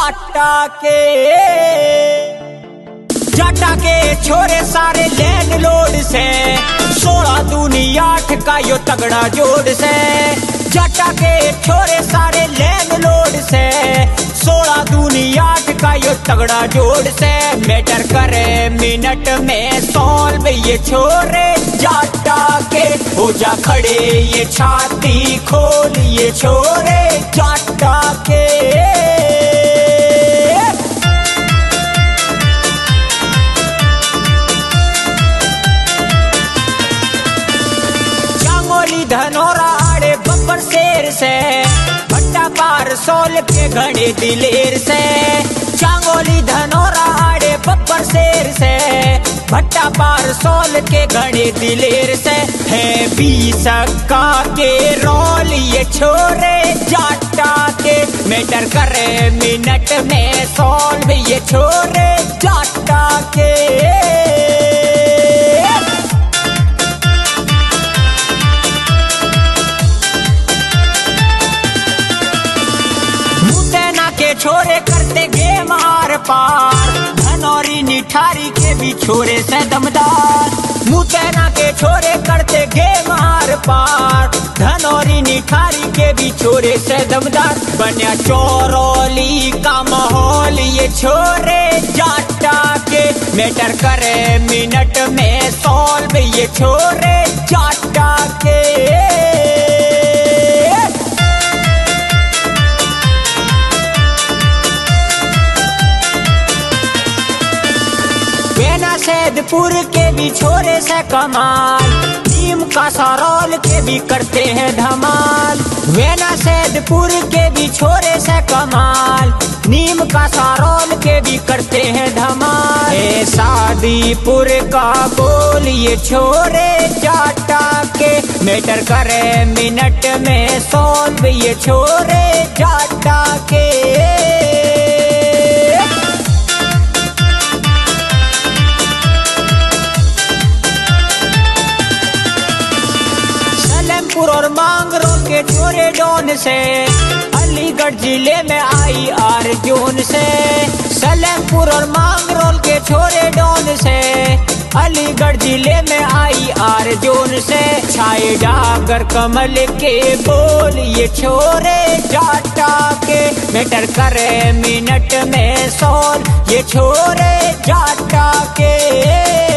जाटा के छोरे सारे लैंड लोड से 16 दूनी 8 का यो तगड़ा जोड़ से। जाटा के छोरे सारे लैंड लोड से 16 दूनी 8 का यो तगड़ा जोड़ से। मैटर करे मिनट में सॉल्व ये छोरे जाटा के। हो जा खड़े ये छाती खोल ये छोरे जाटा के। धनोरा आड़े बब्बर शेर से भट्टा पार सोल के घड़े दिलेर से। चांगोली धनोरा आड़े बब्बर शेर से भट्टा पार सोल के घड़े दिलेर से। है 20 का के रोल ये छोरे जाटा के। मैटर करे मिनट में सॉल्व ये छोरे जाटा के। छोरे करते गेम आर पार धनौरी निठारी के भी छोरे से दमदार। मुतैना के छोरे करते गेम आर पार धनौरी निठारी के भी छोरे से दमदार। बन्या चौरौली का माहौल ये छोरे जाटा के। मैटर करे मिनट में सॉल्व ये छोरे जाटा के। सैदपुर के भी छोरे से कमाल टीम का सरौल के भी करते हैं धमाल। वेना सैदपुर के भी छोरे से कमाल नीम का सरौल के भी करते हैं धमाल। शादीपुर का बोल ये छोरे जाटा के। मैटर करे मिनट में सॉल्व ये छोरे जाटा के। और मांगरोल के छोरे डोन से अलीगढ़ जिले में आई अर्जुन से। सलेमपुर और मांगरोल के छोरे डोन से अलीगढ़ जिले में आई अर्जुन से। छाए डागर कमल के बोल ये छोरे जाटा के। मैटर करे मिनट में सॉल्व ये छोरे जाटा के।